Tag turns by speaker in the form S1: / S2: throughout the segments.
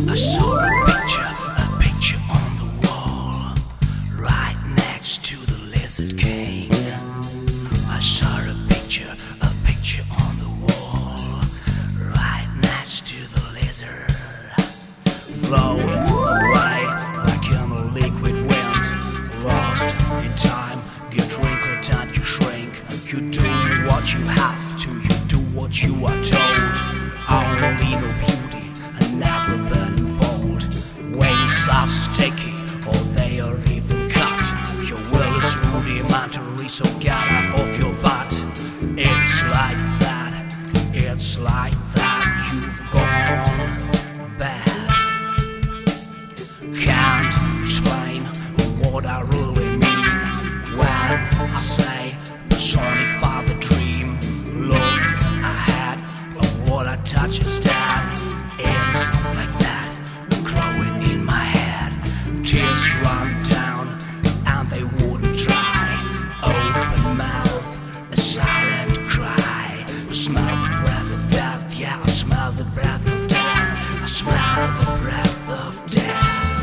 S1: I saw a picture on the wall, right next to the Lizard King. I saw a picture on the wall, right next to the lizard. Float away like in a liquid wind, lost in time, get wrinkled and you shrink. You do what you have to, you do what you are told. Only no beauty, another burning bold. Wings are sticky, or they are even cut. Your will is rudimentary, so get off of your butt. It's like that, you've gone bad. Can't explain what I really mean when I say personify the dream. Look ahead, of what I touch is dead. It's like that, growing in my head. Tears run down and they wouldn't dry. Open mouth, a silent cry. Smell the breath of death, yeah, I smell the breath of death. I smell the breath of death.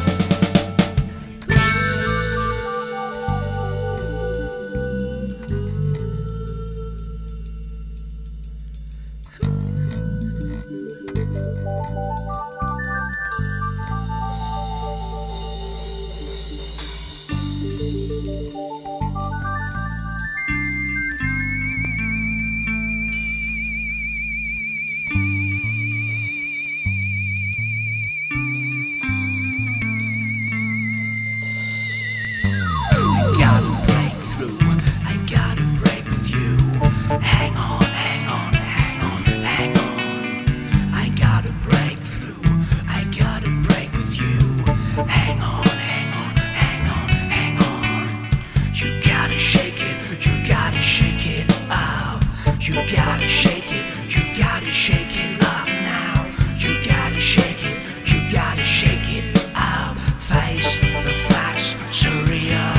S1: Hang on, hang on, hang on, hang on. I got a breakthrough, I got a break with you. Hang on, hang on, hang on, hang on. You gotta shake it up. You gotta shake it up now. You gotta shake it up. Face the facts, surreal.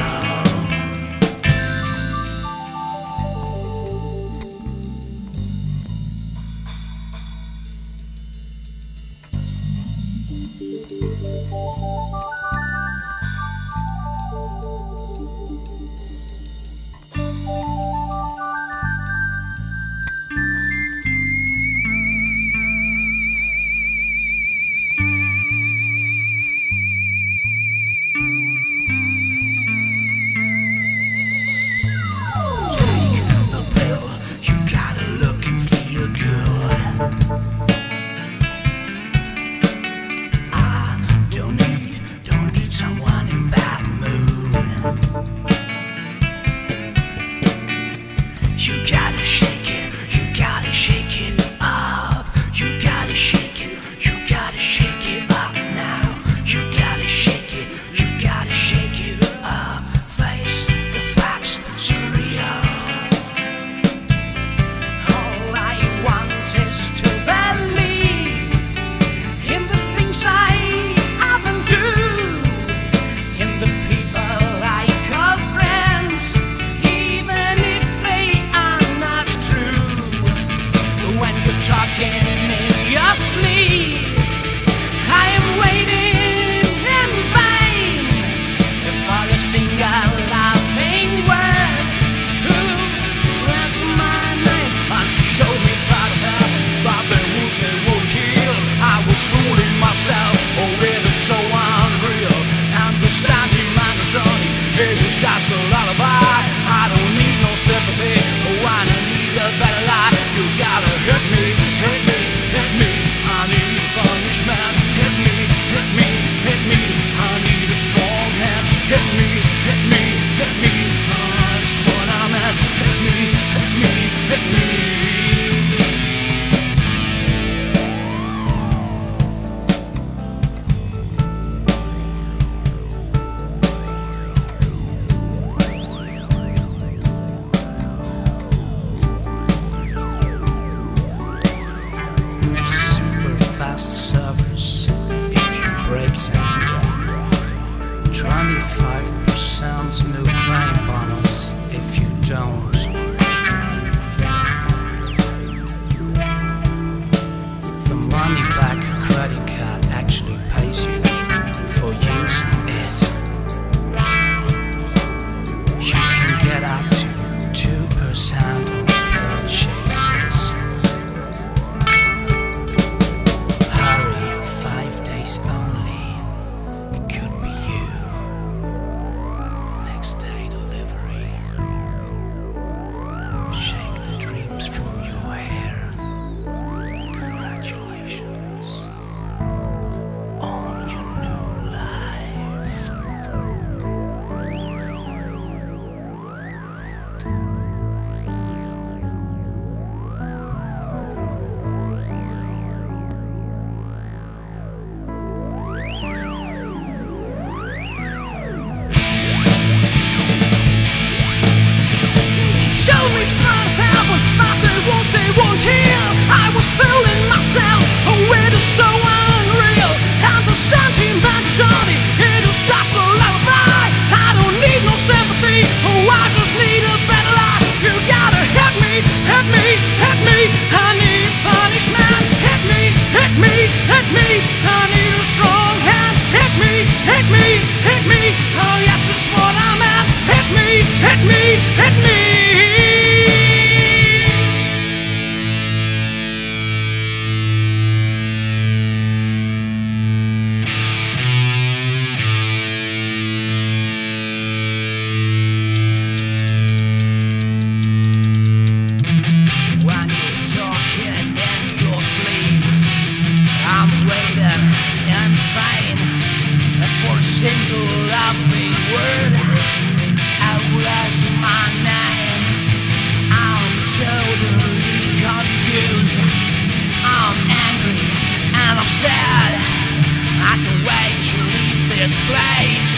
S1: displays.